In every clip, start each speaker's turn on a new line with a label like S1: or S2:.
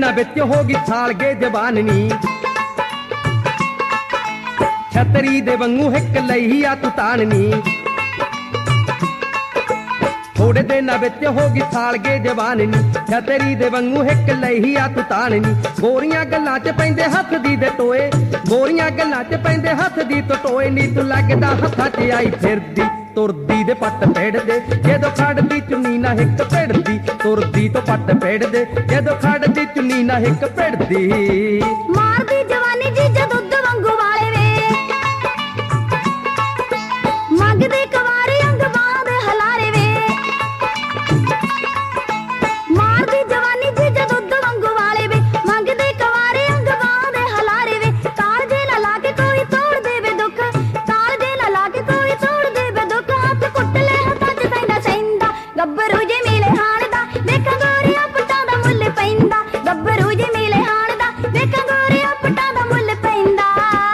S1: ਦਿਨਾਂ ਵਿੱਚ ਹੋ ਗਈ ਸਾਲਗੇ ਜਵਾਨਨੀ ਛਤਰੀ ਦੇ ਵਾਂਗੂ ਹਿੱਕ ਲਈ ਆ ਤੂੰ ਤਾਣਨੀ ਥੋੜੇ ਦਿਨਾਂ ਵਿੱਚ ਹੋ ਗਈ ਸਾਲਗੇ ਜਵਾਨਨੀ ਛਤਰੀ ਦੇ ਵਾਂਗੂ ਹਿੱਕ ਲਈ ਆ ਤੂੰ ਤਾਣਨੀ ਗੋਰੀਆਂ ਗੱਲਾਂ 'ਚ ਪੈਂਦੇ ਹੱਥ ਦੀ ਦੇ ਟੋਏ ਗੋਰੀਆਂ ਗੱਲਾਂ 'ਚ ਪੈਂਦੇ ਹੱਥ ਦੀ ਟੋਏ ਨੀ ਤੂੰ ਲੱਗਦਾ ਹੱਥਾਂ 'ਚ ਆਈ ਫਿਰਦੀ ਤੁਰਦੀ ਦੇ ਪੱਟ ਪੇੜਦੇ ਜਦੋਂ ਖੜਦੀ ਚੁੰਨੀ ਨਾ ਹਿੱਕ ਭਿੜਦੀ ਤੁਰਦੀ ਤੋਂ ਪੱਟ ਪੇੜਦੇ ਜਦੋਂ ਖੜਦੀ ਚੁੰਨੀ ਨਾ ਹਿੱਕ ਭਿੜਦੀ
S2: ਮਾਰਦੀ ਜਵਾਨੀ ਜੀਜਾ ਦੁੱਧ ਵਾਂਗੂ ਵਾਲੇ ਵੇ ਮੰਗਦੇ ਕਵਾਰੇ ਅੰਗ ਬਾਹਾਂ ਦੇ ਹਲਾਰੇ ਵੇ ਮਾਰਦੀ ਜਵਾਨੀ ਜੀਜਾ ਦੁੱਧ ਵਾਂਗੂ ਵਾਲੇ ਵੇ ਮੰਗਦੇ ਕਵਾਰੇ ਅੰਗ ਬਾਹਾਂ ਦੇ ਹਲਾਰੇ ਵੇ ਕਾਲਜੇ ਨਾ ਲਾ ਕੇ ਕੋਈ ਤੋੜ ਦੇਵੇ ਦੁੱਖ ਕਾਲਜੇ ਨਾ ਲਾ ਕੇ ਕੋਈ ਤੋੜ ਦੇਵੇ ਦੁੱਖ ਹੱਥ ਕੁੱਟ ਲੈ ਹੱਥਾਂ 'ਚ ਪੈਂਦਾ ਸੈਂਦਾ ਗੱਭਰੂ ਜੇ ਮਿਲੇ ਹਾਣ ਦਾ ਵੇਖਾਂ ਗੋਰੀਆਂ ਪੱਟਾਂ ਦਾ ਮੁੱਲ ਪੈਂਦਾ ਗੱਭਰੂ ਜੇ ਮਿਲੇ ਹਾਣ ਦਾ ਵੇਖਾਂ ਗੋਰੀਆਂ ਪੱਟਾਂ ਦਾ ਮੁੱਲ ਪੈਂਦਾ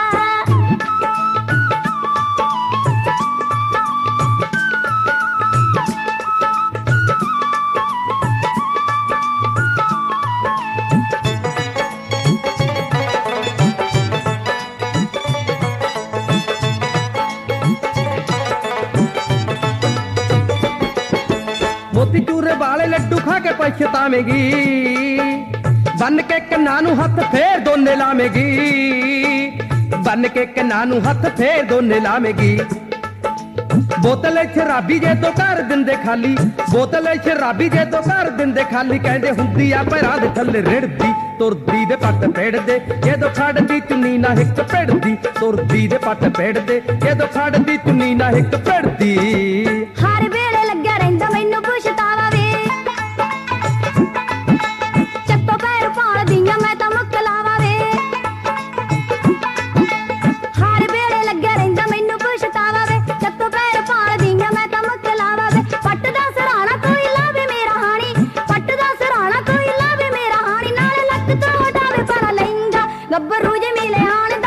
S1: ਮੋਤੀ ਚੂਰੇ ਵਾਲੇ ਲੱਡੂ ਖਾ ਕੇ ਪਛਤਾਵੇਂਗੀ ਬੰਨ ਕੇ ਕੰਨਾਂ ਨੂੰ ਹੱਥ ਫੇਰ ਦੋਨੇ ਲਾਵੇਂਗੀ ਬੰਨ ਕੇ ਕੰਨਾਂ ਨੂੰ ਹੱਥ ਫੇਰ ਦੋਨੇ ਲਾਵੇਂਗੀ ਬੋਤਲ ਸ਼ਰਾਬੀ ਜੇ ਤੋਂ ਕਰ ਦਿੰਦੇ ਖਾਲੀ ਬੋਤਲ ਸ਼ਰਾਬੀ ਜੇ ਤੋਂ ਕਰ ਦਿੰਦੇ ਖਾਲੀ ਕਹਿੰਦੇ ਹੁੰਦੀ ਆ ਪੈਰਾਂ ਦੇ ਥੱਲੇ ਰਿੜਦੀ ਤੁਰਦੀ ਦੇ ਪੱਟ ਪੇੜਦੇ ਜਦੋਂ ਖੜਦੀ ਚੁੰਨੀ ਨਾ ਹਿੱਕ ਭਿੜਦੀ ਤੁਰਦੀ ਦੇ ਪੱਟ ਪੇੜਦੇ ਜਦੋਂ ਖੜਦੀ ਚੁੰਨੀ ਨਾ ਹਿੱਕ ਭਿੜਦੀ
S2: ਹਰ ਵੇਲੇ ਲੱਗਿਆ ਰਹਿੰਦਾ ਮੈਨੂੰ ਪੁੱਛਤਾਵਾ ਵੇ ਚੱਤੋ ਪੈਰ ਪਾਲਦੀਆਂ ਮੈਂ ਤਾਂ ਮੁਕਲਾਵਾ ਵੇ ਹਰ ਵੇਲੇ ਲੱਗਿਆ ਰਹਿੰਦਾ ਮੈਨੂੰ ਪੁੱਛਤਾਵਾ ਵੇ ਚੱਤੋ ਪੈਰ ਪਾਲਦੀਆਂ ਮੈਂ ਤਾਂ ਮੁਕਲਾਵਾ ਵੇ ਪੱਟ ਦਾ ਸਰਾਣਾ ਕੋਈ ਲਾਵੇ ਮੇਰਾ ਹਾਣੀ ਪੱਟ ਦਾ ਸਰਾਣਾ ਕੋਈ ਲਾਵੇ ਮੇਰਾ ਹਾਣੀ ਨਾਲੇ ਲੱਕ ਤੋਂ ਹਟਾਵੇ ਪਰ ਲਹਿੰਗਾ ਗੱਭਰੂ ਜੇ ਮਿਲੇ ਹਾਣ